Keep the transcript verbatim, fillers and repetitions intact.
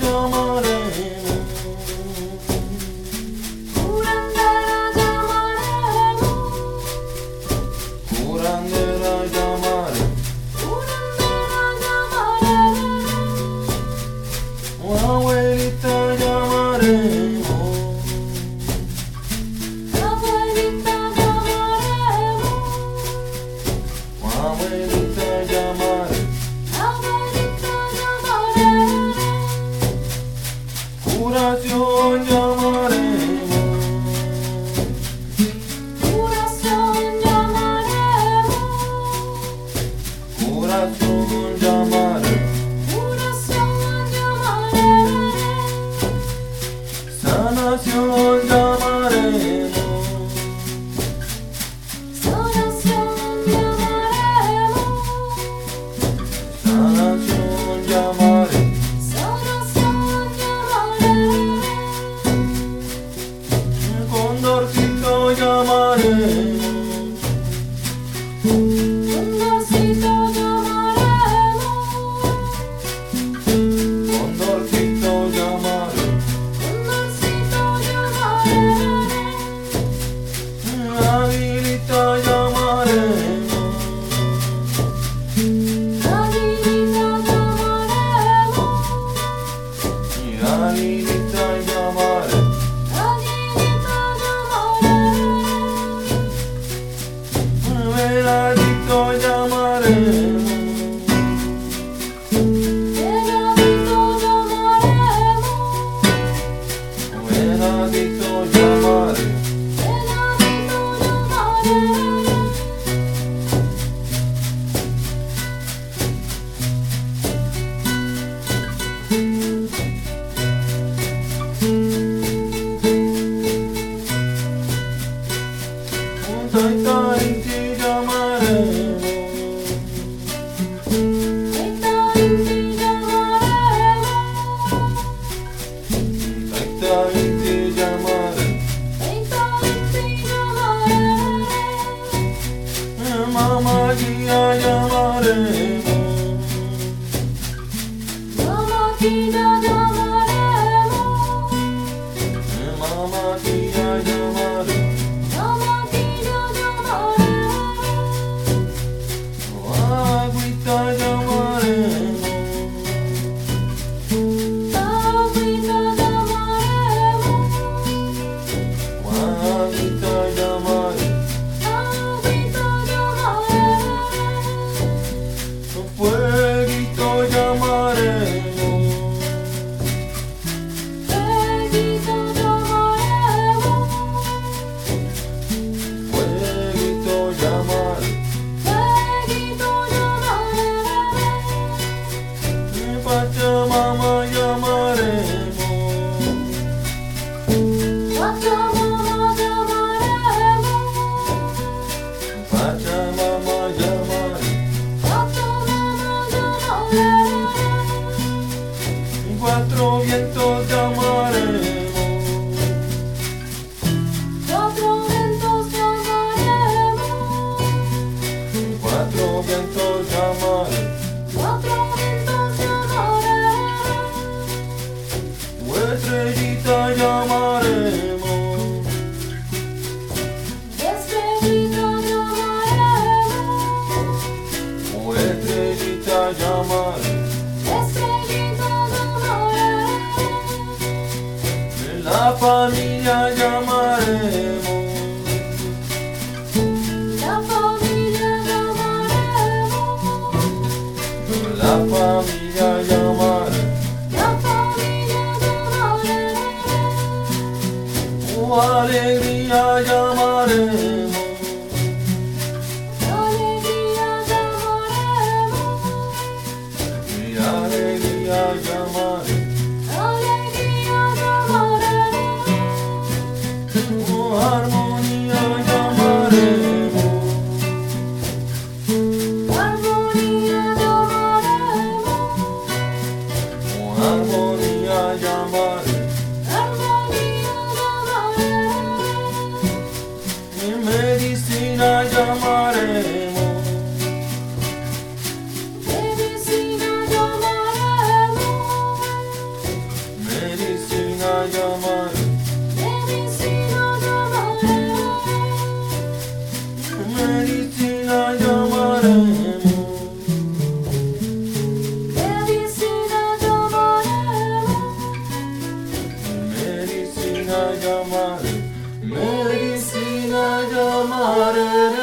llamaremos, curandera llamaremos, curandera llamaremos, curandera llamaremos, abuelita llamaremos, abuelita llamaremos, abuelita llamaremos, abuelita llamaremos, curación llamaremos, curación llamaremos, curación llamaremos, curación llamaremos, sanación llamaremos, sanación llamaremos, sanación llamaremos, sanación llamaremos, condorcito llamaremos, condorcito llamaremos, condorcito llamaremos, condorcito llamaremos, aguilita llamaremos, aguilita llamaremos, aguilita llamaremos, aguilita llamaremos, veladito llamaremos, veladito llamaremos, veladito llamaremos, veladito llamaremos, un taitainti llamaremos, taitainti llamaremos, taitainti llamaremos, taitainti llamaremos, mamá guía llamaremos, mamá guía llamaremos, mamá guía llamaremos, mamá guía llamaremos, agüita llamaremos, agüita llamaremos, agüita llamaremos, agüita llamaremos, fueguito llamaremos, fueguito llamaremos, fueguito llamaremos, fueguito llamaremos, Pachamama llamaremos, Pachamama llamaremos, Pachamama llamaremos, Pachamama llamaremos, cuatro vientos llamaremos, cuatro vientos llamaremos, cuatro vientos llamaremos, cuatro vientos llamaremos, estrellita llamaremos, estrellita llamaremos, estrellita llamaremos, estrellita llamaremos, la familia llamaremos, la familia llamaremos, la familia llamaremos, la familia llamaremos, oh, alegría llamaremos, alegría llamaremos, y alegría llamaremos, alegría llamaremos, oh, armonía llamaremos, armonía llamaremos, oh, armonía llamaremos, armonía llamaremos, llamaremos. medicina llamaremos, Medicina llamaremos. medicina llamaremos, Medicina llamaremos. Medicina llamaremos.